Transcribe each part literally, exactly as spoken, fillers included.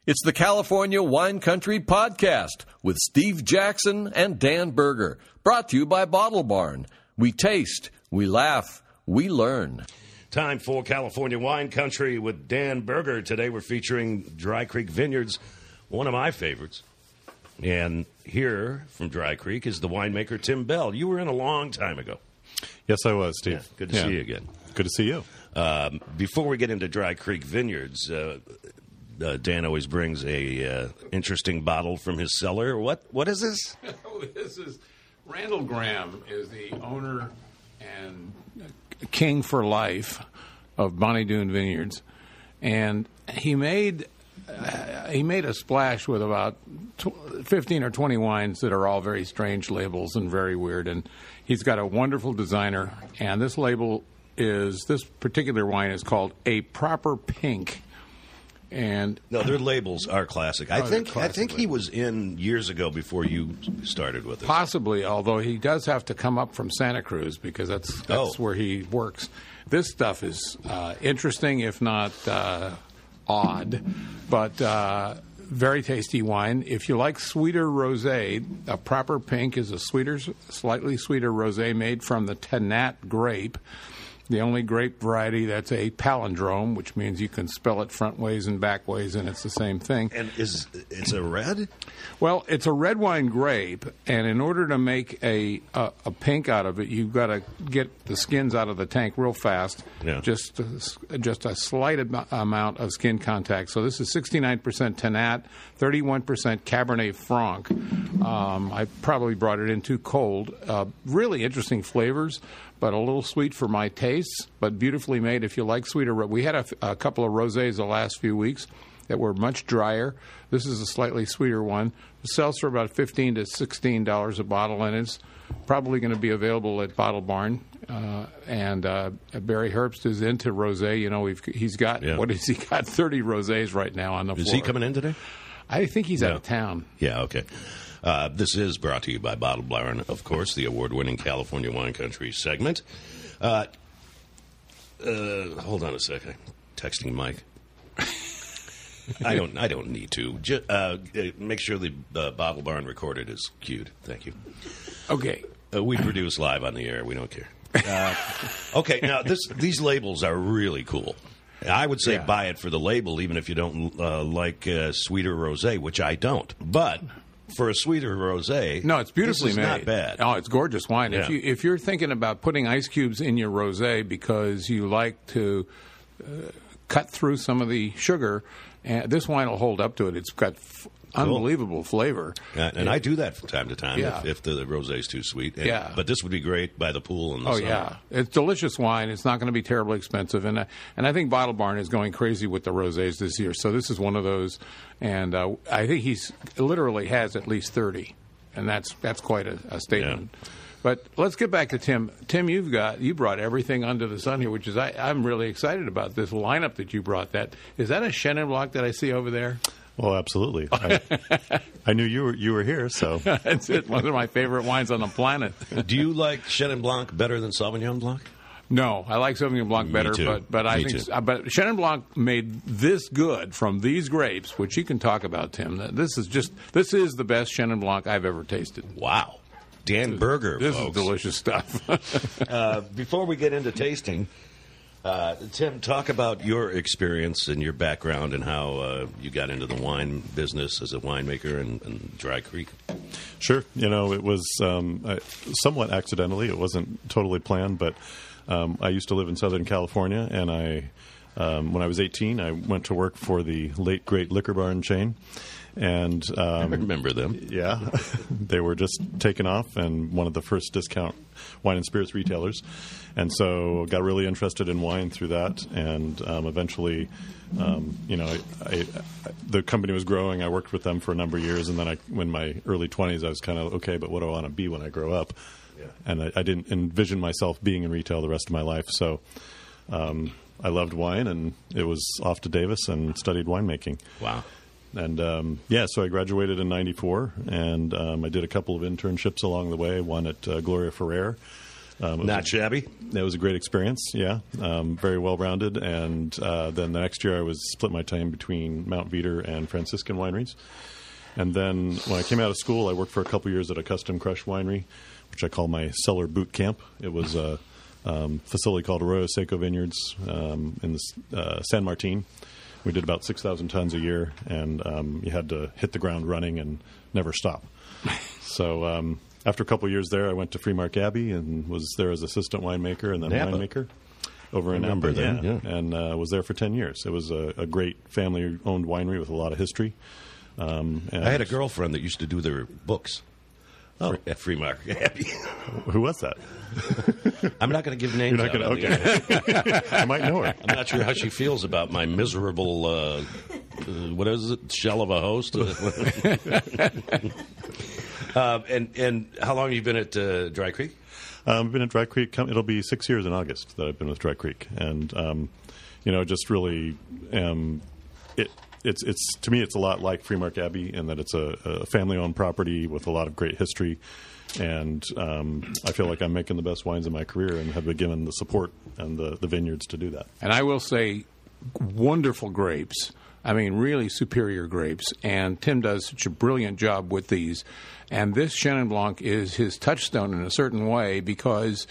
It's the California Wine Country Podcast with Steve Jackson and Dan Berger, brought to you by Bottle Barn. We taste, we laugh, we learn. Time for California Wine Country with Dan Berger. Today we're featuring Dry Creek Vineyards, one of my favorites. And here from Dry Creek is the winemaker Tim Bell. You were in a long time ago. Yes, I was, Steve. Yeah, good to yeah. see you again. Good to see you. Um, before we get into Dry Creek Vineyards, uh, uh, Dan always brings a uh, interesting bottle from his cellar. What What is this? This is Randall Graham is the owner and king for life of Bonnie Doon Vineyards, and he made uh, he made a splash with about tw- fifteen or twenty wines that are all very strange labels and very weird. And he's got a wonderful designer, and this label is this particular wine is called A Proper Pink. And no, their labels are classic. I oh, think classic I think he was in years ago before you started with it. Possibly, although he does have to come up from Santa Cruz because that's that's oh. where he works. This stuff is uh, interesting, if not uh, odd, but uh, very tasty wine. If you like sweeter rosé, A Proper Pink is a sweeter, slightly sweeter rosé made from the Tannat grape. The only grape variety that's a palindrome, which means you can spell it front ways and back ways, and it's the same thing. And is it's a red? Well, it's a red wine grape, and in order to make a a, a pink out of it, you've got to get the skins out of the tank real fast. Yeah. Just a, just a slight am- amount of skin contact. So this is sixty-nine percent Tannat, thirty-one percent Cabernet Franc. Um, I probably brought it in too cold. Uh, really interesting flavors, but a little sweet for my tastes, but beautifully made if you like sweeter. We had a, a couple of rosés the last few weeks that were much drier. This is a slightly sweeter one. It sells for about fifteen to sixteen dollars a bottle, and it's probably going to be available at Bottle Barn. Uh, and uh, Barry Herbst is into rosé. You know, we've, he's got, yeah. what has he got? thirty rosés right now on the is floor. Is he coming in today? I think he's no. out of town. Yeah, okay. Uh, this is brought to you by Bottle Barn, of course, the award-winning California Wine Country segment. Uh, uh, hold on a second. Texting Mike. I don't. I don't need to. Just, uh, make sure the uh, Bottle Barn recorded is cued. Thank you. Okay. Uh, we produce live on the air. We don't care. Uh, okay. Now this, these labels are really cool. I would say yeah. buy it for the label, even if you don't uh, like uh, sweeter rosé, which I don't. But for a sweeter rosé, no, it's beautifully this is made. Not bad. Oh, it's gorgeous wine. Yeah. If you if you're thinking about putting ice cubes in your rosé because you like to uh, cut through some of the sugar, and this wine will hold up to it. It's got f- unbelievable flavor. Uh, and it, I do that from time to time yeah. if, if the rosé is too sweet. And, yeah. But this would be great by the pool in the Oh, summer. yeah. It's delicious wine. It's not going to be terribly expensive. And, uh, and I think Bottle Barn is going crazy with the rosés this year. So this is one of those. And uh, I think he's literally has at least thirty. And that's that's quite a, a statement. Yeah. But let's get back to Tim. Tim, you've got you brought everything under the sun here, which is I, I'm really excited about this lineup that you brought. That is that a Chenin Blanc that I see over there? Well, absolutely. I, I knew you were you were here, so that's it. One of my favorite wines on the planet. Do you like Chenin Blanc better than Sauvignon Blanc? No, I like Sauvignon Blanc better, Me too. but but I Me think too. but Chenin Blanc made this good from these grapes, which you can talk about, Tim. This is just this is the best Chenin Blanc I've ever tasted. Wow. Dan Berger, This folks. is delicious stuff. uh, before we get into tasting, uh, Tim, talk about your experience and your background and how uh, you got into the wine business as a winemaker in, in Dry Creek. Sure. You know, it was um, I, somewhat accidentally. It wasn't totally planned, but um, I used to live in Southern California, and I, um, when I was eighteen, I went to work for the late, great Liquor Barn chain. And um, I remember them. Yeah, they were just taken off and one of the first discount wine and spirits retailers. And so got really interested in wine through that. And um, eventually, um, you know, I, I, I, the company was growing. I worked with them for a number of years. And then I, in my early twenties, I was kind of, okay, but what do I want to be when I grow up? Yeah. And I, I didn't envision myself being in retail the rest of my life. So um, I loved wine, and it was off to Davis and studied winemaking. Wow. And, um, yeah, so I graduated in ninety-four, and um, I did a couple of internships along the way, one at uh, Gloria Ferrer, Um, it was Not a- shabby. It was a great experience, yeah. Um, very well-rounded. And uh, then the next year I was split my time between Mount Veeder and Franciscan wineries. And then when I came out of school, I worked for a couple years at a custom crush winery, which I call my cellar boot camp. It was a um, facility called Arroyo Seco Vineyards um, in the, uh, San Martin. We did about six thousand tons a year, and um, you had to hit the ground running and never stop. So um, after a couple of years there, I went to Freemark Abbey and was there as assistant winemaker and then Napa. winemaker over in Remember Napa. that, yeah. And uh, was there for ten years. It was a, a great family-owned winery with a lot of history. Um, and I had a girlfriend that used to do their books Oh. at Freemark Abbey. Who was that? I'm not going to give names You're not out. going on to. the air. Okay. I might know her. I'm not sure how she feels about my miserable, uh, uh, what is it, shell of a host. uh, and and how long have you been at uh, Dry Creek? Um, I've been at Dry Creek. come- It'll be six years in August that I've been with Dry Creek, and um, you know, just really, um, it it's it's to me, it's a lot like Freemark Abbey in that it's a, a family-owned property with a lot of great history, and um, I feel like I'm making the best wines in my career and have been given the support and the, the vineyards to do that. And I will say, wonderful grapes. I mean, really superior grapes. And Tim does such a brilliant job with these. And this Chenin Blanc is his touchstone in a certain way because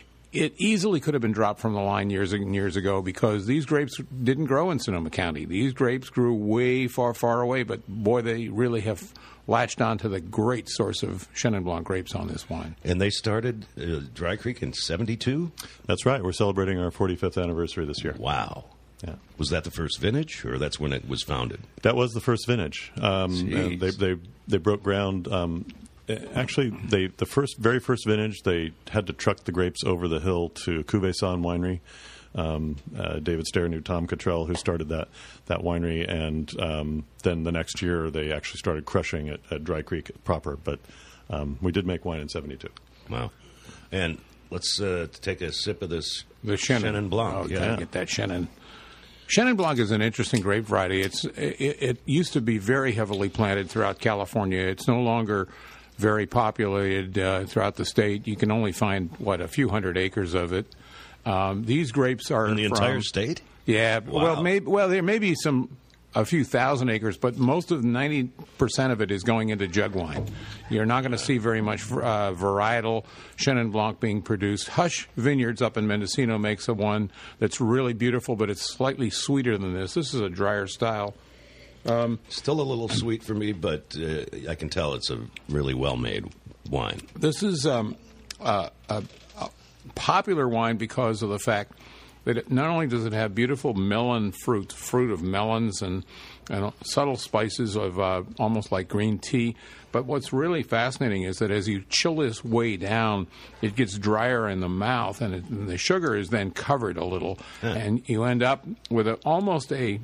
it easily could have been dropped from the line years and years ago because these grapes didn't grow in Sonoma County. These grapes grew way far, far away. But, boy, they really have latched on to the great source of Chenin Blanc grapes on this wine. And they started uh, Dry Creek in seventy-two? That's right. We're celebrating our forty-fifth anniversary this year. Wow. Yeah. Was that the first vintage, or that's when it was founded? That was the first vintage. Um, Jeez. and they, they they broke ground. Um, actually, they the first very first vintage they had to truck the grapes over the hill to Cuvée San Winery. Um, uh, David Stair knew Tom Cottrell, who started that that winery, and um, then the next year they actually started crushing at, at Dry Creek proper. But um, we did make wine in seventy-two. Wow. And let's uh, take a sip of this The Chenin, Chenin Blanc. Oh, yeah. gotta get that Chenin. Chenin Blanc is an interesting grape variety. It's it, it used to be very heavily planted throughout California. It's no longer very populated uh, throughout the state. You can only find what a few hundred acres of it. Um, these grapes are In the from, entire state? Yeah, Wow. well, maybe well there may be some a few thousand acres, but most of ninety percent of it is going into jug wine. You're not going to see very much uh, varietal Chenin Blanc being produced. Hush Vineyards up in Mendocino makes a one that's really beautiful, but it's slightly sweeter than this. This is a drier style. Still a little sweet for me, but uh, I can tell it's a really well-made wine. This is um, uh, a, a popular wine because of the fact that it, not only does it have beautiful melon fruit, fruit of melons and, and subtle spices of uh, almost like green tea, but what's really fascinating is that as you chill this way down, it gets drier in the mouth, and, it, and the sugar is then covered a little, and you end up with a, almost a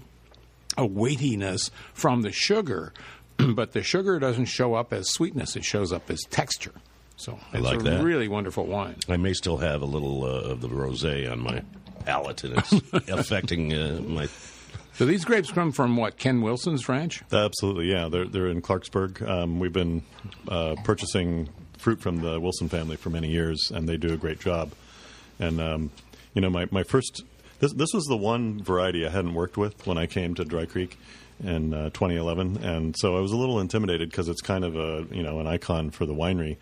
a weightiness from the sugar, but the sugar doesn't show up as sweetness; it shows up as texture. So I it's like a that. really wonderful wine. I may still have a little uh, of the rosé on my palate, and it's affecting uh, my... So these grapes come from what, Ken Wilson's ranch? Absolutely, yeah. They're they're in Clarksburg. Um, we've been uh, purchasing fruit from the Wilson family for many years, and they do a great job. And um, you know, my my first this this was the one variety I hadn't worked with when I came to Dry Creek in uh, twenty eleven, and so I was a little intimidated because it's kind of a you know an icon for the winery.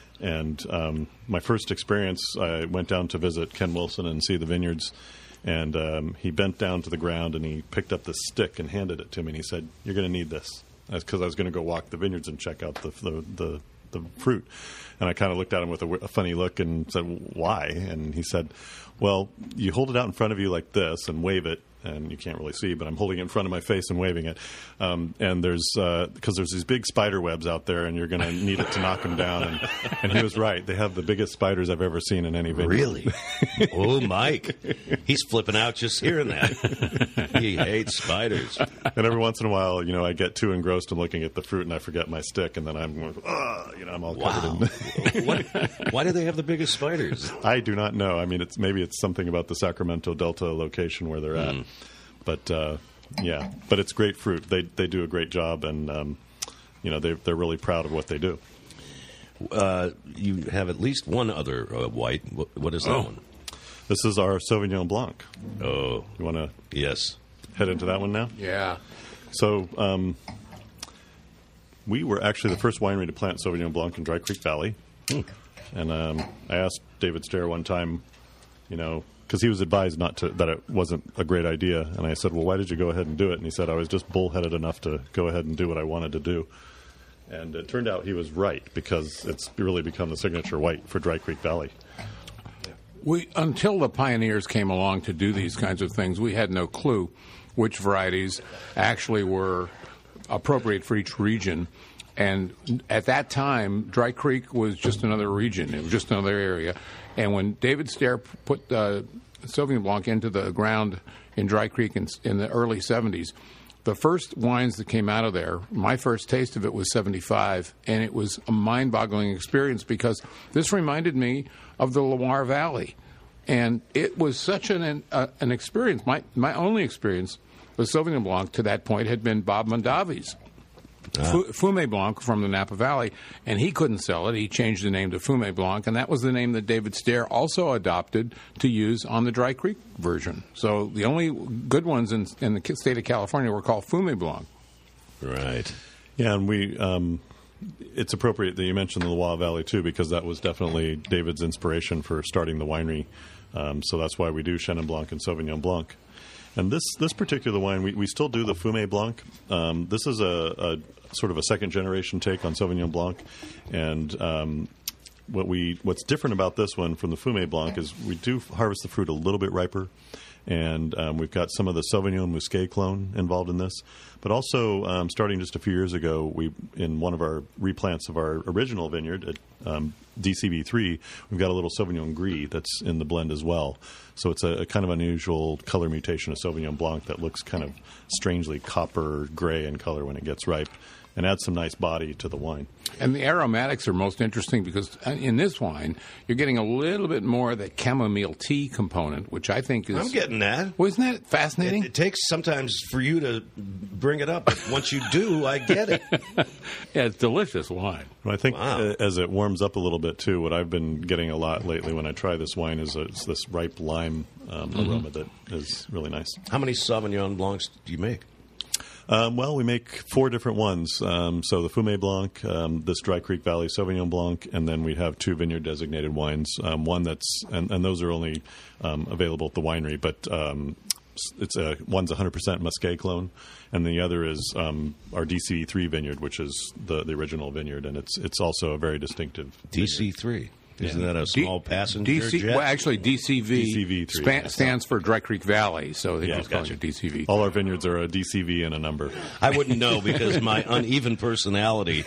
And um, my first experience, I went down to visit Ken Wilson and see the vineyards. And um, he bent down to the ground and he picked up this stick and handed it to me. And he said, "You're going to need this." That's because I was going to go walk the vineyards and check out the the, the, the fruit. And I kind of looked at him with a, a funny look and said, "Why?" And he said, "Well, you hold it out in front of you like this and wave it." And you can't really see, but I'm holding it in front of my face and waving it. Um, and there's because uh, there's these big spider webs out there, and you're going to need it to knock them down. And, and he was right; they have the biggest spiders I've ever seen in any vineyard. Really? Oh, Mike. He's flipping out just hearing that. He hates spiders. And every once in a while, you know, I get too engrossed in looking at the fruit, and I forget my stick, and then I'm, going, ah, you know, I'm all Wow. covered in. what, why do they have the biggest spiders? I do not know. I mean, it's maybe it's something about the Sacramento Delta location where they're at, but uh, yeah, but it's great fruit. They they do a great job, and um, you know, they they're really proud of what they do. uh, you have at least one other uh, white. What, what is that Oh. one? This is our Sauvignon Blanc. Oh, You want to yes. head into that one now? Yeah. So um, we were actually the first winery to plant Sauvignon Blanc in Dry Creek Valley. And um, I asked David Stair one time, you know, because he was advised not to, that it wasn't a great idea. And I said, well, why did you go ahead and do it? And he said, I was just bullheaded enough to go ahead and do what I wanted to do. And it turned out he was right, because it's really become the signature white for Dry Creek Valley. We, until the pioneers came along to do these kinds of things, we had no clue which varieties actually were appropriate for each region. And at that time, Dry Creek was just another region. It was just another area. And when David Stair put uh, Sauvignon Blanc into the ground in Dry Creek in, in the early seventies, the first wines that came out of there, my first taste of it was seventy-five, and it was a mind-boggling experience because this reminded me of the Loire Valley. And it was such an uh, an experience. My my only experience with Sauvignon Blanc to that point had been Bob Mondavi's Ah. Fu- Fumé Blanc from the Napa Valley, and he couldn't sell it. He changed the name to Fumé Blanc, and that was the name that David Stair also adopted to use on the Dry Creek version. So the only good ones in, in the state of California were called Fumé Blanc. Right. Yeah, and we. Um, it's appropriate that you mentioned the Loire Valley too, because that was definitely David's inspiration for starting the winery. Um, so that's why we do Chenin Blanc and Sauvignon Blanc. And this this particular wine, we, we still do the Fumé Blanc. Um, this is a, a sort of a second generation take on Sauvignon Blanc, and um, what we what's different about this one from the Fumé Blanc is we do harvest the fruit a little bit riper. And um, we've got some of the Sauvignon Musqué clone involved in this. But also, um, starting just a few years ago, we in one of our replants of our original vineyard at um, D C V three, we've got a little Sauvignon Gris that's in the blend as well. So it's a, a kind of unusual color mutation of Sauvignon Blanc that looks kind of strangely copper gray in color when it gets ripe, and adds some nice body to the wine. And the aromatics are most interesting because in this wine, you're getting a little bit more of that chamomile tea component, which I think is... I'm getting that. Well, isn't that fascinating? It, it takes sometimes for you to bring it up, but once you do, I get it. Yeah, it's delicious wine. Well, I think Wow. uh, as it warms up a little bit too, what I've been getting a lot lately when I try this wine is, a, is this ripe lime um, Mm-hmm. aroma that is really nice. How many Sauvignon Blancs do you make? Um, well, we make four different ones. Um, so the Fumé Blanc, um, this Dry Creek Valley Sauvignon Blanc, and then we have two vineyard designated wines. Um, one that's and, and those are only um, available at the winery, but um, it's a one's one hundred percent Musqué clone, and the other is um, our D C three vineyard, which is the, the original vineyard, and it's it's also a very distinctive D C three. Isn't that a small passenger D C, jet? well, actually, D C V, D C V three, spa- yeah. stands for Dry Creek Valley, so they Yeah, just call gotcha. it D C V. All our vineyards are a D C V and a number. I wouldn't know because my uneven personality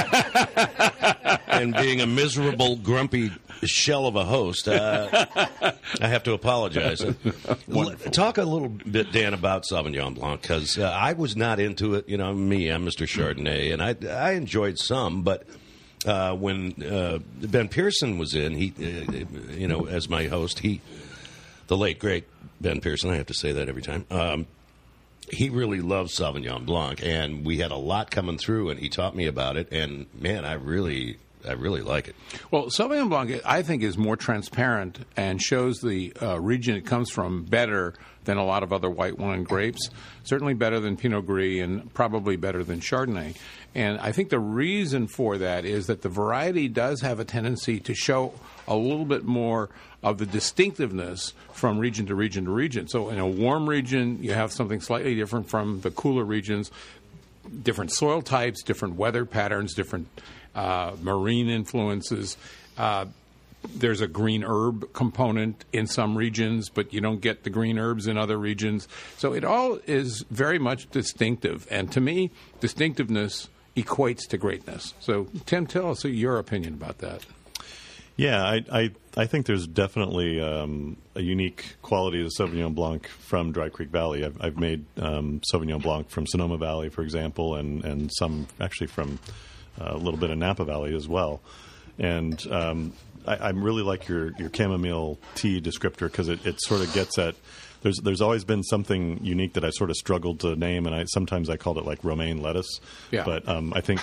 and being a miserable, grumpy shell of a host, uh, I have to apologize. L- Talk a little bit, Dan, about Sauvignon Blanc because uh, I was not into it. You know, me, I'm Mister Chardonnay, and I, I enjoyed some, but uh, when uh, Ben Pearson was in, he, uh, you know, as my host, he, the late great Ben Pearson, I have to say that every time. Um, He really loves Sauvignon Blanc, and we had a lot coming through, and he taught me about it. And man, I really, I really like it. Well, Sauvignon Blanc, I think, is more transparent and shows the uh, region it comes from better than a lot of other white wine grapes. Certainly better than Pinot Gris and probably better than Chardonnay. And I think the reason for that is that the variety does have a tendency to show a little bit more of the distinctiveness from region to region to region. So in a warm region, you have something slightly different from the cooler regions, different soil types, different weather patterns, different uh, marine influences. Uh, there's a green herb component in some regions, but you don't get the green herbs in other regions. So it all is very much distinctive. And to me, distinctiveness equates to greatness. So, Tim, tell us your opinion about that. Yeah, I, I I think there's definitely um, a unique quality to Sauvignon Blanc from Dry Creek Valley. I've, I've made um, Sauvignon Blanc from Sonoma Valley, for example, and, and some actually from uh, a little bit of Napa Valley as well. And um, I, I really like your, your chamomile tea descriptor because it, it sort of gets at there's there's always been something unique that I sort of struggled to name, and I sometimes I called it like romaine lettuce. Yeah. But um, I think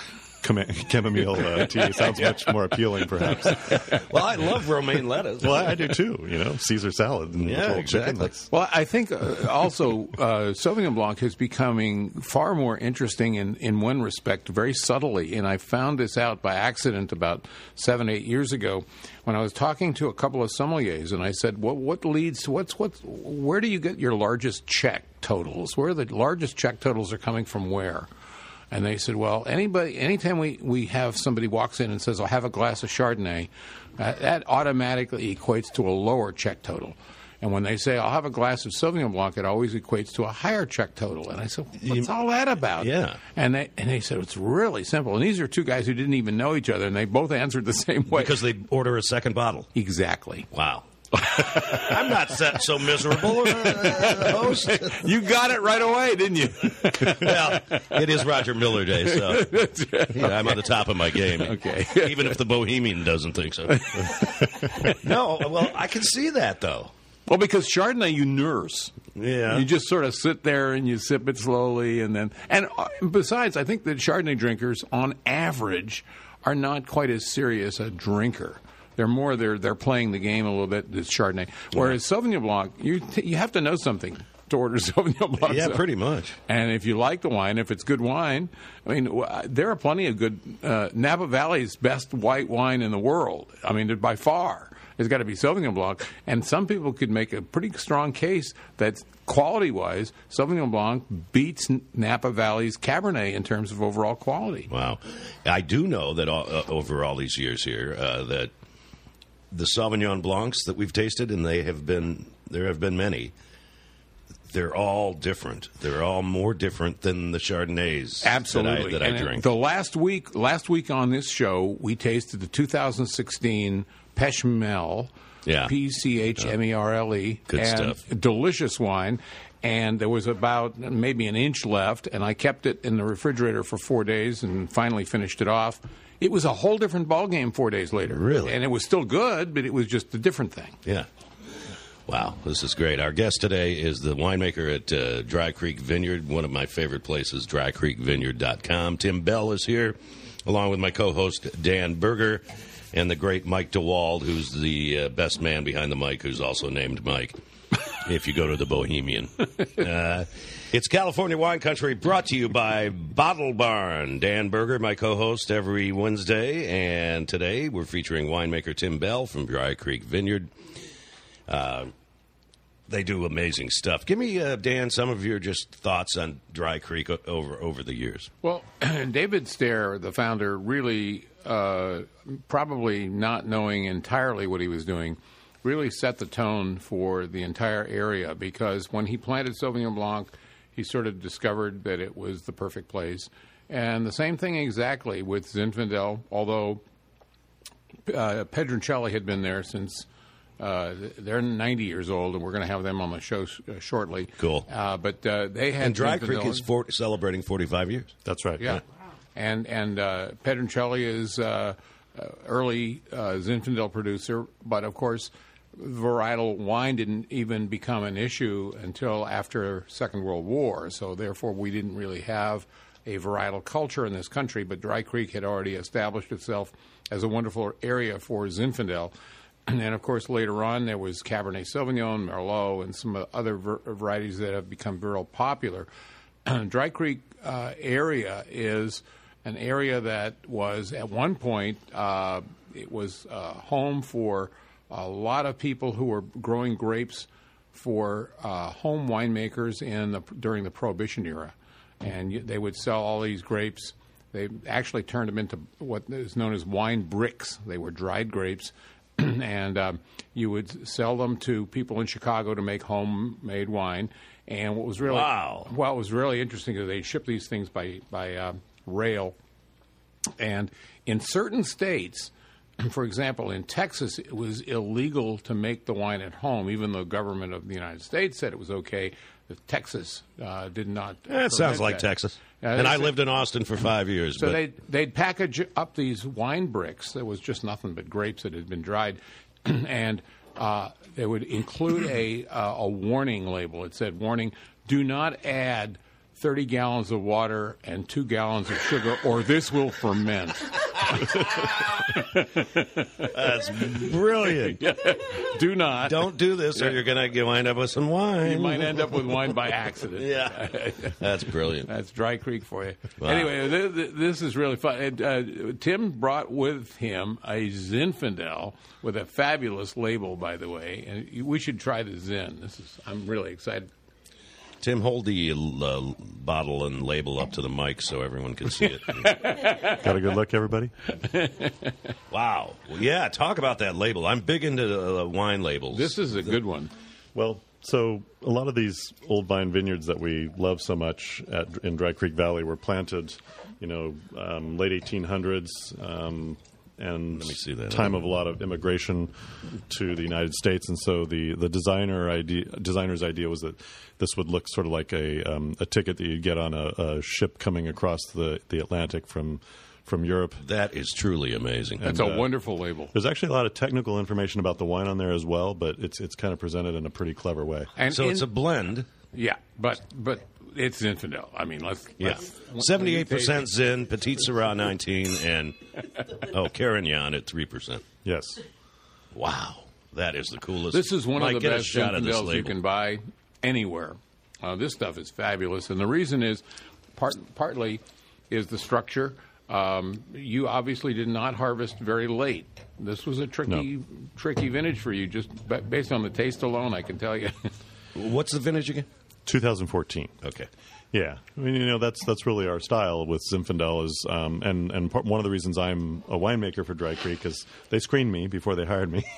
Cham- chamomile uh, tea sounds much more appealing, perhaps. Well, I love romaine lettuce. Well, I do too. You know, Caesar salad and Yeah, whole exactly. chicken. That's- Well, I think uh, also uh, Sauvignon Blanc is becoming far more interesting in, in one respect, very subtly. And I found this out by accident about seven, eight years ago when I was talking to a couple of sommeliers, and I said, "What what leads to what's what's where do you get your largest check totals? Where the largest check totals are coming from? Where?" And they said, well, anybody, anytime we, we have somebody walks in and says, I'll have a glass of Chardonnay, uh, that automatically equates to a lower check total. And when they say, I'll have a glass of Sauvignon Blanc, it always equates to a higher check total. And I said, what's all that about? Yeah. And they, and they said, it's really simple. And these are two guys who didn't even know each other, and they both answered the same way. Because they order a second bottle. Exactly. Wow. I'm not set so miserable, uh, host. You got it right away, didn't you? Well, it is Roger Miller Day, so yeah, I'm on the top of my game. Okay. Even if the Bohemian doesn't think so. No, well, I can see that, though. Well, because Chardonnay you nurse. Yeah. You just sort of sit there and you sip it slowly, and then and uh, besides, I think that Chardonnay drinkers, on average, are not quite as serious a drinker. They're more they're they're playing the game a little bit. This Chardonnay, whereas Sauvignon Blanc, you t- you have to know something to order Sauvignon Blanc. Yeah, so. pretty much. And if you like the wine, if it's good wine, I mean, w- there are plenty of good. Uh, Napa Valley's best white wine in the world. I mean, by far, has got to be Sauvignon Blanc. And some people could make a pretty strong case that quality-wise, Sauvignon Blanc beats Napa Valley's Cabernet in terms of overall quality. Wow. I do know that all, uh, over all these years here, uh, that the Sauvignon Blancs that we've tasted, and they have been there have been many, they're all different. They're all more different than the Chardonnays Absolutely. that I, that I and drink. The last week, last week on this show, we tasted the two thousand sixteen Pechmerle, Yeah. P C H M E R L E, Good and stuff. delicious wine. And there was about maybe an inch left, and I kept it in the refrigerator for four days and finally finished it off. It was a whole different ballgame four days later. Really? And it was still good, but it was just a different thing. Yeah. Wow, this is great. Our guest today is the winemaker at uh, Dry Creek Vineyard, one of my favorite places, dry creek vineyard dot com. Tim Bell is here, along with my co-host, Dan Berger, and the great Mike DeWald, who's the uh, best man behind the mic, who's also named Mike, if you go to the Bohemian. Uh, it's California Wine Country, brought to you by Bottle Barn. Dan Berger, my co-host, every Wednesday, and today we're featuring winemaker Tim Bell from Dry Creek Vineyard. Uh, they do amazing stuff. Give me, uh, Dan, some of your just thoughts on Dry Creek o- over over the years. Well, David Stair, the founder, really uh, probably not knowing entirely what he was doing, really set the tone for the entire area, because when he planted Sauvignon Blanc, he sort of discovered that it was the perfect place. And the same thing exactly with Zinfandel, although uh, Pedroncelli had been there since... Uh, they're ninety years old, and we're going to have them on the show sh- uh, shortly. Cool. Uh, but uh, they had And Dry Zinfandel. Creek is for- celebrating forty-five years. That's right. Yeah. And and uh, Pedroncelli is uh, uh, early uh, Zinfandel producer, but of course, varietal wine didn't even become an issue until after Second World War. So therefore, we didn't really have a varietal culture in this country. But Dry Creek had already established itself as a wonderful area for Zinfandel. And then, of course, later on, there was Cabernet Sauvignon, Merlot, and some other ver- varieties that have become very popular. Dry Creek uh, area is an area that was, at one point, uh, it was uh, home for a lot of people who were growing grapes for uh, home winemakers in the, during the Prohibition era. And you, they would sell all these grapes. They actually turned them into what is known as wine bricks. They were dried grapes. And um, you would sell them to people in Chicago to make homemade wine. And what was really Wow. what was really interesting is they ship these things by by uh, rail. And in certain states, for example, in Texas, it was illegal to make the wine at home, even though the government of the United States said it was okay. Texas uh, did not. That sounds like that. Texas. Uh, and I they- lived in Austin for five years. So but they'd, they'd package up these wine bricks. There was just nothing but grapes that had been dried. and uh, they would include a, uh, a warning label. It said, warning, do not add thirty gallons of water and two gallons of sugar, or this will ferment. That's brilliant. Do not. Don't do this, or you're going to wind up with some wine. You might end up with wine by accident. Yeah, that's brilliant. That's Dry Creek for you. Wow. Anyway, th- th- this is really fun. And, uh, Tim brought with him a Zinfandel with a fabulous label, by the way. And we should try the Zin. This is. I'm really excited. Tim, hold the uh, bottle and label up to the mic so everyone can see it. Got a good look, everybody? Wow. Well, yeah, talk about that label. I'm big into uh, wine labels. This is a good one. Well, so a lot of these old vine vineyards that we love so much at, in Dry Creek Valley were planted, you know, um, late eighteen hundreds, um, and Let me see that. time of a lot of immigration to the United States. And so the, the designer idea, designer's idea was that this would look sort of like a, um, a ticket that you'd get on a, a ship coming across the, the Atlantic from from Europe. That is truly amazing. That's And, a uh, wonderful label. There's actually a lot of technical information about the wine on there as well, but it's it's kind of presented in a pretty clever way. And So in- it's a blend. yeah, but but it's Zinfandel. I mean, let's Yeah. let's- seventy-eight percent Zin, Petit Syrah nineteen, and, oh, Carignan at three percent. Yes. Wow. That is the coolest. This is one Mike, of the get a best shot of this Zinfandels you label. can buy anywhere. Uh, this stuff is fabulous, and the reason is part, partly is the structure. Um, you obviously did not harvest very late. This was a tricky, tricky vintage for you. Just ba- based on the taste alone, I can tell you. What's the vintage again? two thousand fourteen. Okay. Yeah, I mean, you know, that's that's really our style with Zinfandel is, um, and and part, one of the reasons I'm a winemaker for Dry Creek is they screened me before they hired me,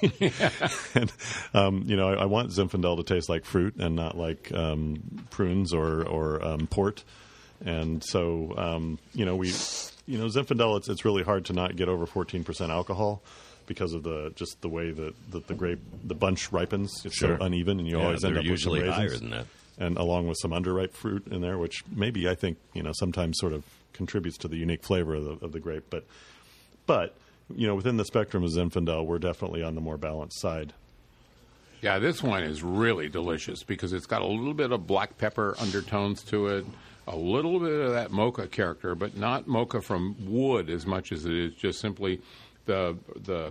and um, you know, I, I want Zinfandel to taste like fruit and not like um, prunes or or um, port, and so um, you know we, you know, Zinfandel it's it's really hard to not get over fourteen percent alcohol because of the just the way that, that the grape the bunch ripens. It's Sure. so uneven, and you Yeah, always end they're up with some usually raisins. higher than that. And along with some underripe fruit in there, which maybe I think you know sometimes sort of contributes to the unique flavor of the, of the grape. But but you know within the spectrum of Zinfandel, we're definitely on the more balanced side. Yeah, this wine is really delicious because it's got a little bit of black pepper undertones to it, a little bit of that mocha character, but not mocha from wood as much as it is just simply the the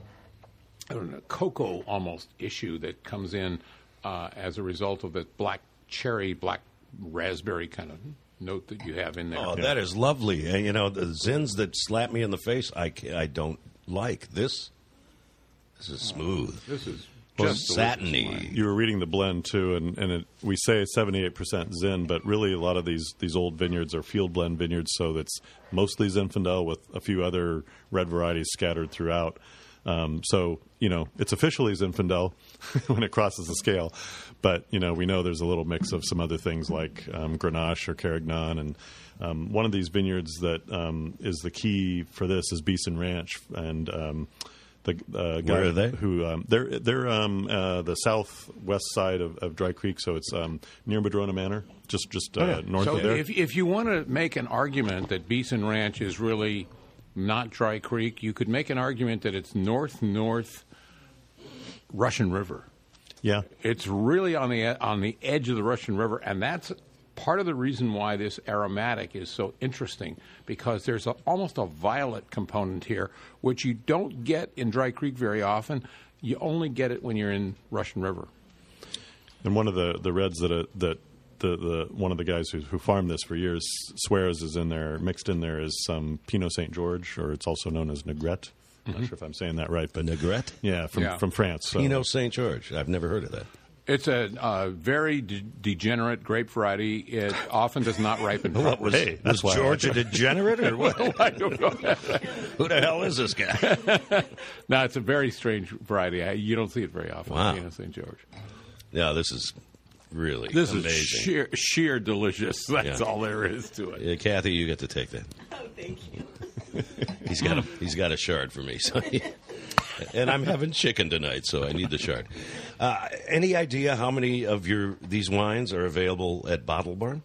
I don't know, cocoa almost issue that comes in uh, as a result of the black cherry, black raspberry kind of note that you have in there. Oh, that is lovely. And, you know, the Zins that slap me in the face, I, ca- I don't like. This This is smooth. This is Well, just delicious satiny. wine. You were reading the blend too, and, and it, we say seventy-eight percent Zin, but really a lot of these, these old vineyards are field blend vineyards, so that's mostly Zinfandel with a few other red varieties scattered throughout. Um, so, you know, it's officially Zinfandel when it crosses the scale, but, you know, we know there's a little mix of some other things like um, Grenache or Carignan, and um, one of these vineyards that um, is the key for this is Beeson Ranch, and um, the uh, guy Where are they? who um, they're they're um, uh, the southwest side of, of Dry Creek, so it's um, near Madrona Manor, just just uh, north So of there. if, if you want to make an argument that Beeson Ranch is really not Dry Creek, you could make an argument that it's north-north Russian River. yeah, It's really on the on the edge of the Russian River, and that's part of the reason why this aromatic is so interesting, because there's a, almost a violet component here, which you don't get in Dry Creek very often. You only get it when you're in Russian River. and one of the, the reds that uh, that the, the one of the guys who, who farmed this for years swears is in there, mixed in there is some Pinot Saint George, or it's also known as Negrette. I'm not sure if I'm saying that right, but Negrette? yeah, from Yeah. from France. So. Pinot Saint George. I've never heard of that. It's a uh, very de- degenerate grape variety. It often does not ripen What properly. was, Hey, that's was why I George a like degenerate or what? I don't know. Who the hell is this guy? No, it's a very strange variety. I, you don't see it very often. Wow. Pinot Saint George. Yeah, this is really This amazing. is sheer, sheer delicious. That's Yeah. all there is to it. Yeah, Kathy, you get to take that. Oh, thank you. He's got a he's got a shard for me, so he, and I'm having chicken tonight, so I need the shard. Uh, any idea how many of your these wines are available at Bottle Barn?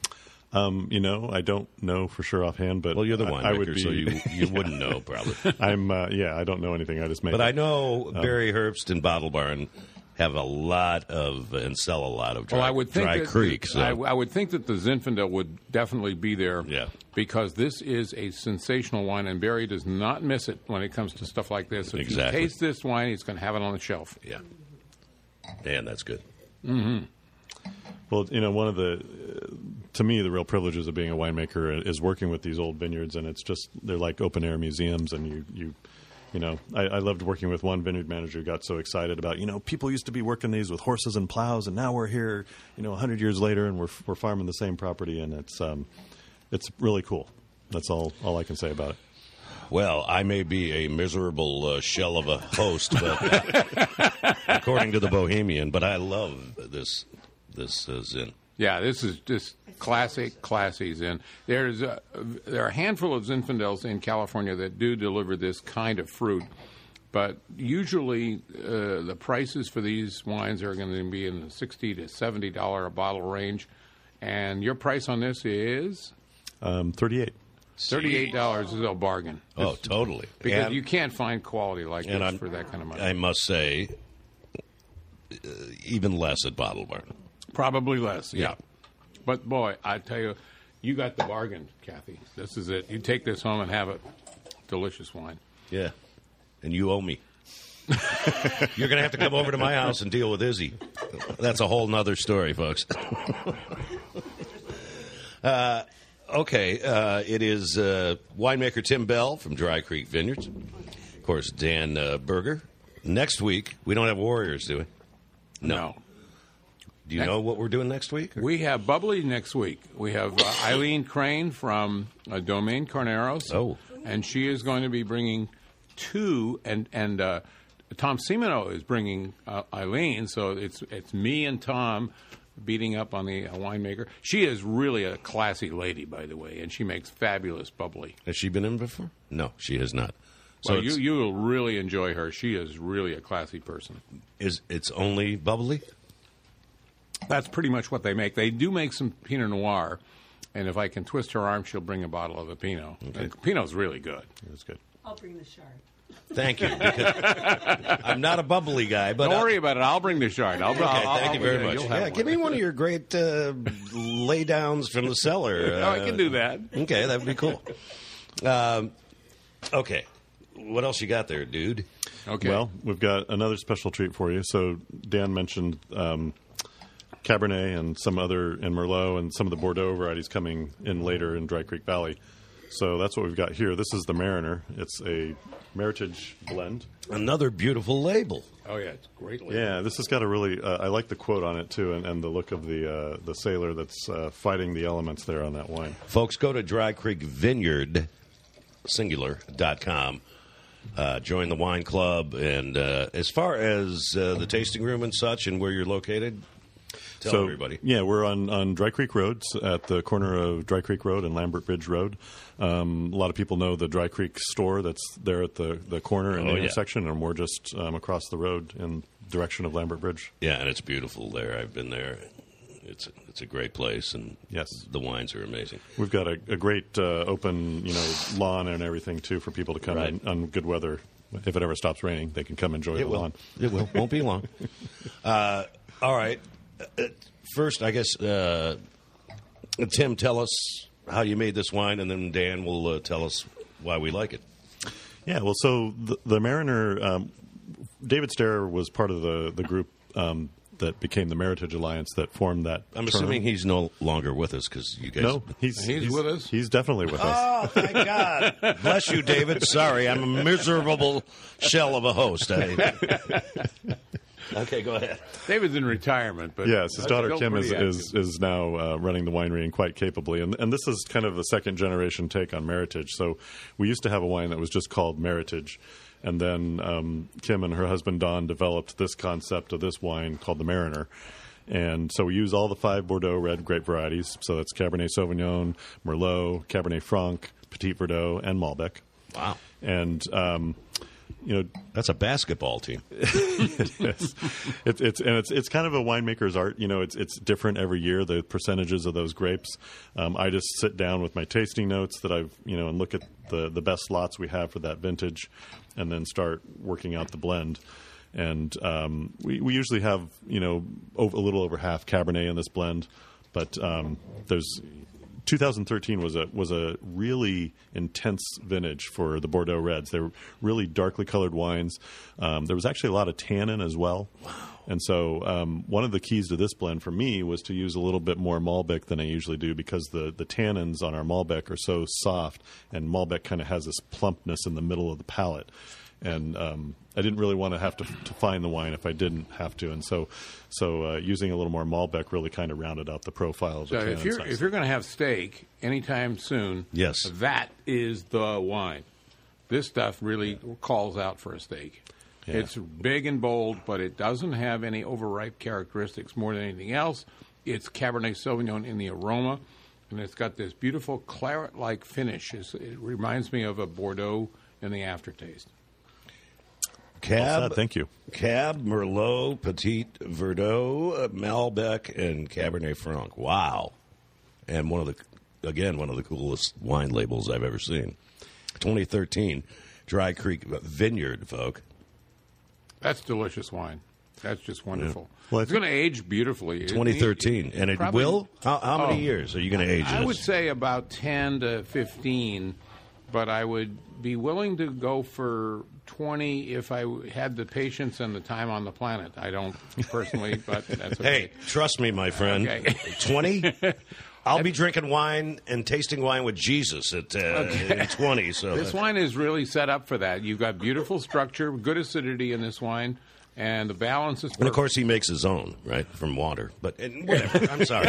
Um, you know, I don't know for sure offhand, but Well, you're the I- I would winemaker, be, so you you wouldn't know probably. I'm uh, yeah, I don't know anything. I just made But it. I know Barry Herbst and Bottle Barn have a lot of and sell a lot of dry, well, I would think dry that, creek. So. I, I would think that the Zinfandel would definitely be there. Yeah. Because this is a sensational wine, and Barry does not miss it when it comes to stuff like this. If Exactly. you taste this wine, he's going to have it on the shelf. Yeah. And that's good. Mm-hmm. Well, you know, one of the, uh, to me, the real privileges of being a winemaker is working with these old vineyards, and it's just, they're like open-air museums, and you, you, you know, I, I loved working with one vineyard manager who got so excited about, you know, people used to be working these with horses and plows, and now we're here, you know, one hundred years later, and we're, we're farming the same property, and it's, um, it's really cool. That's all, all I can say about it. Well, I may be a miserable uh, shell of a host, but according to the Bohemian, but I love this this uh, Zin. Yeah, this is just classic, classy Zin. There's a, there are a handful of Zinfandels in California that do deliver this kind of fruit, but usually uh, the prices for these wines are going to be in the sixty to seventy dollar a bottle range, and your price on this is Um, thirty-eight. thirty-eight dollars is a bargain. Oh, It's- totally. Because And- you can't find quality like and this I'm- for that kind of money. I must say, uh, even less at Bottle Barn. Probably less, yeah. Yeah. But boy, I tell you, you got the bargain, Kathy. This is it. You take this home and have it. Delicious wine. Yeah. And you owe me. You're going to have to come over to my house and deal with Izzy. That's a whole nother story, folks. uh, okay. Uh, it is uh, winemaker Tim Bell from Dry Creek Vineyards. Of course, Dan uh, Berger. Next week, we don't have Warriors, do we? No. Do you know what we're doing next week? or- We have Bubbly next week. We have uh, Eileen Crane from uh, Domaine Carneros. Oh. And she is going to be bringing two, and, and uh, Tom Simino is bringing uh, Eileen, so it's it's me and Tom beating up on the uh, winemaker. She is really a classy lady, by the way, and she makes fabulous bubbly. Has she been in before? No, she has not. So Well, you, it's, you will really enjoy her. She is really a classy person. is, it's only bubbly? That's pretty much what they make. They do make some Pinot Noir, and if I can twist her arm, she'll bring a bottle of the Pinot. And Pinot's really good. It's good. I'll bring the shard. Thank you. because I'm not a bubbly guy, but Don't I- worry about it. I'll bring the shard. I'll, Okay, I'll, I'll, thank you very yeah, much. you'll have Yeah, one. give me one of your great uh, laydowns from the cellar. Oh, I can do that. Okay, that would be cool. Um, okay, what else you got there, dude? Okay. Well, we've got another special treat for you. So Dan mentioned um, Cabernet and some other, and Merlot and some of the Bordeaux varieties coming in later in Dry Creek Valley. So that's what we've got here. This is the Mariner. It's a Meritage blend. Another beautiful label. oh, yeah, it's great. label. Yeah, this has got a really. Uh, I like the quote on it too, and, and the look of the uh, the sailor that's uh, fighting the elements there on that wine. Folks, go to Dry Creek Vineyard, singular, dot com. Uh, join the wine club. And uh, as far as uh, the tasting room and such and where you're located, tell so, everybody. Yeah, we're on, on Dry Creek Road at the corner of Dry Creek Road and Lambert Bridge Road. Um, a lot of people know the Dry Creek store that's there at the, the corner and Oh, the yeah. intersection, and we're just um, across the road in direction of Lambert Bridge. Yeah, and it's beautiful there. I've been there. It's a, it's a great place, and Yes. the wines are amazing. We've got a, a great uh, open, you know, lawn and everything too for people to come Right. in on good weather. If it ever stops raining, they can come enjoy It the will. lawn. It will. Won't be long. Uh, all right. Uh, First, I guess, uh, Tim, tell us how you made this wine, and then Dan will uh, tell us why we like it. Yeah, well, so the, the Mariner, um, David Starr was part of the the group um, that became the Meritage Alliance that formed that. I'm term. assuming he's no longer with us because you guys. No, he's, He's with us? He's definitely with us. Oh, thank God. Bless you, David. Sorry, I'm a miserable shell of a host. I... Okay, go ahead. David's in retirement, but Yes, his uh, daughter still Kim is, pretty is is now uh, running the winery and quite capably, and and this is kind of the second generation take on Meritage. So we used to have a wine that was just called Meritage, and then um, Kim and her husband Don developed this concept of this wine called the Mariner. And so we use all the five Bordeaux red grape varieties. So that's Cabernet Sauvignon, Merlot, Cabernet Franc, Petit Verdot, and Malbec. Wow. And um, you know, That's a basketball team. it is. It's it's and it's it's kind of a winemaker's art. You know, it's it's different every year. The percentages of those grapes. Um, I just sit down with my tasting notes that I've you know and look at the the best lots we have for that vintage, and then start working out the blend. And um, we, we usually have, you know, over, a little over half Cabernet in this blend. But um, there's two thousand thirteen was a was a really intense vintage for the Bordeaux Reds. They were really darkly colored wines. Um, there was actually a lot of tannin as well. Wow. And so um, one of the keys to this blend for me was to use a little bit more Malbec than I usually do, because the, the tannins on our Malbec are so soft, and Malbec kind of has this plumpness in the middle of the palate. And um, I didn't really want to have to, to find the wine if I didn't have to, and so so uh, using a little more Malbec really kind of rounded out the profile of the So tannin if you're size. if you're going to have steak anytime soon, Yes. that is the wine. This stuff really calls out for a steak. Yeah. It's big and bold, but it doesn't have any overripe characteristics more than anything else. It's Cabernet Sauvignon in the aroma, and it's got this beautiful claret-like finish. It's, it reminds me of a Bordeaux in the aftertaste. Cab, Well said, thank you. Cab, Merlot, Petit Verdot, uh, Malbec, and Cabernet Franc. Wow. And one of the, again, one of the coolest wine labels I've ever seen. twenty thirteen, Dry Creek Vineyard, folk. That's delicious wine. That's just wonderful. Yeah. Well, I it's think- going to age beautifully. It- twenty thirteen. And it probably- will? How, how many Oh. years are you going to age I this? would say about ten to fifteen, but I would be willing to go for twenty if I had the patience and the time on the planet. I don't personally, but that's okay. Hey, trust me, my friend. Okay. twenty? I'll be drinking wine and tasting wine with Jesus at uh, Okay. in twenty. So This wine is really set up for that. You've got beautiful structure, good acidity in this wine, and the balance is perfect. And of course, he makes his own, right, from water. But and whatever. I'm sorry.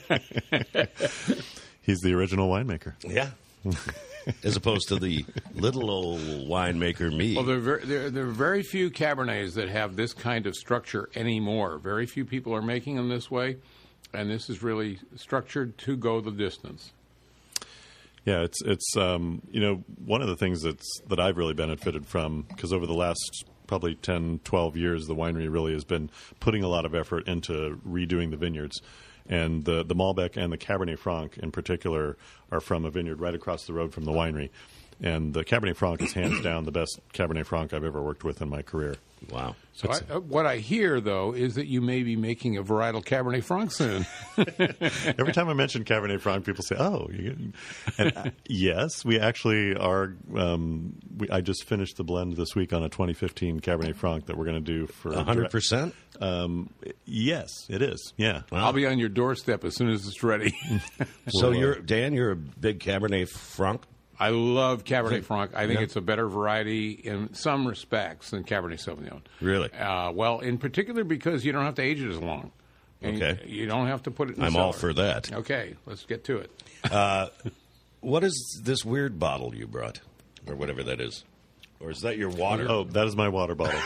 He's the original winemaker. Yeah. As opposed to the little old winemaker me. Well, there are, very, there, there are very few Cabernets that have this kind of structure anymore. Very few people are making them this way, and this is really structured to go the distance. Yeah, it's it's um, you know, one of the things that's that I've really benefited from, because over the last probably ten, twelve years, the winery really has been putting a lot of effort into redoing the vineyards. And the, the Malbec and the Cabernet Franc in particular are from a vineyard right across the road from the winery. And the Cabernet Franc is hands down the best Cabernet Franc I've ever worked with in my career. Wow. So I, uh, what I hear, though, is that you may be making a varietal Cabernet Franc soon. Every time I mention Cabernet Franc, people say, "Oh, you and uh, yes, we actually are." Um, we, I just finished the blend this week on a twenty fifteen Cabernet Franc that we're going to do for one hundred percent? Um, yes, it is. Yeah. I'll be on your doorstep as soon as it's ready. So Well, uh, you're Dan, you're a big Cabernet Franc? I love Cabernet Franc. I think Yeah. it's a better variety in some respects than Cabernet Sauvignon. Really? Uh, well, in particular because you don't have to age it as long. And Okay. You don't have to put it in the I'm all cellar. for that. Okay, let's get to it. What is this weird bottle you brought? Or whatever that is. Or is that your water? Oh, that is my water bottle.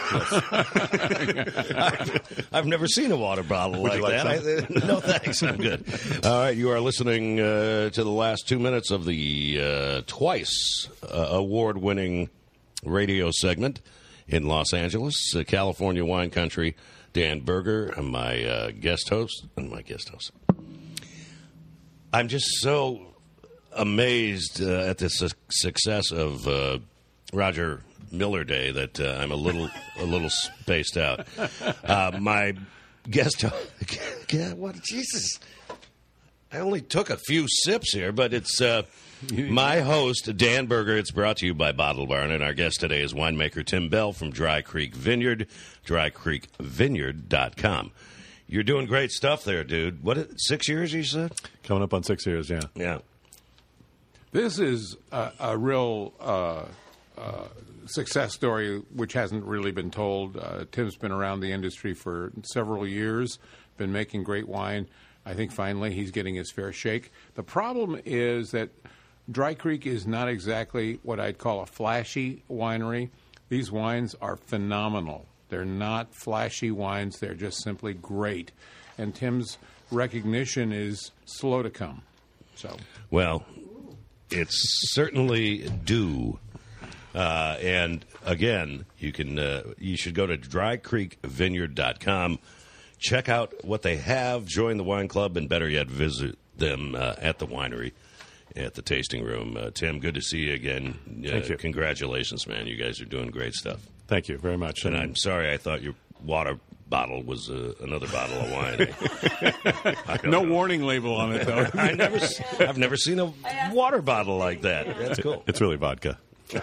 Yes. I've never seen a water bottle Would like, you like that. I, no, thanks. I'm good. All right, you are listening uh, to the last two minutes of the uh, twice uh, award-winning radio segment in Los Angeles, uh, California wine country. Dan Berger, and my uh, guest host, and my guest host. I'm just so amazed uh, at the su- success of uh, Roger Miller Day that uh, I'm a little a little spaced out. Uh, my guest, God, what Jesus! I only took a few sips here, but it's uh, my host Dan Berger. It's brought to you by Bottle Barn, and our guest today is winemaker Tim Bell from Dry Creek Vineyard, dry creek vineyard dot com. You're doing great stuff there, dude. What six years you said? Coming up on six years, yeah. Yeah. This is a, a real uh, uh, success story which hasn't really been told. Uh, Tim's been around the industry for several years, been making great wine. I think finally he's getting his fair shake. The problem is that Dry Creek is not exactly what I'd call a flashy winery. These wines are phenomenal. They're not flashy wines. They're just simply great. And Tim's recognition is slow to come. So, Well, it's certainly due. Uh, and again, you can uh, you should go to dry creek vineyard dot com. Check out what they have, join the wine club, and better yet, visit them uh, at the winery, at the tasting room. Uh, Tim, good to see you again. Uh, Thank you. Congratulations, man. You guys are doing great stuff. Thank you very much. And I'm sorry, I thought your water bottle was uh, another bottle of wine. No know. warning label on it, though. I never, I've never seen a water bottle like that. That's cool. It's really vodka.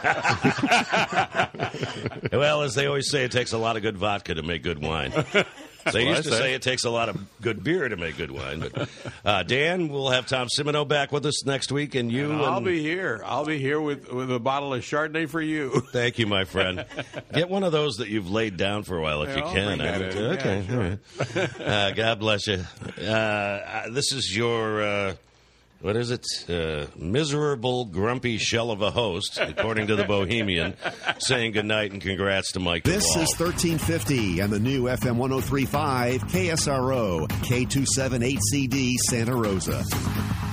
Well, as they always say, it takes a lot of good vodka to make good wine. They used to say. say it takes a lot of good beer to make good wine. But uh, Dan, we'll have Tom Simino back with us next week, and you. And I'll and... be here. I'll be here with, with a bottle of Chardonnay for you. Thank you, my friend. Get one of those that you've laid down for a while if Yeah, you I'll can. bring that I- in. Okay, Yeah, all right. Uh, God bless you. Uh, this is your. Uh, What is it? Uh, miserable, grumpy shell of a host, according to the Bohemian, saying goodnight and congrats to Mike This DeWall. is thirteen fifty and the new F M one oh three point five K S R O, K two seven eight C D, Santa Rosa.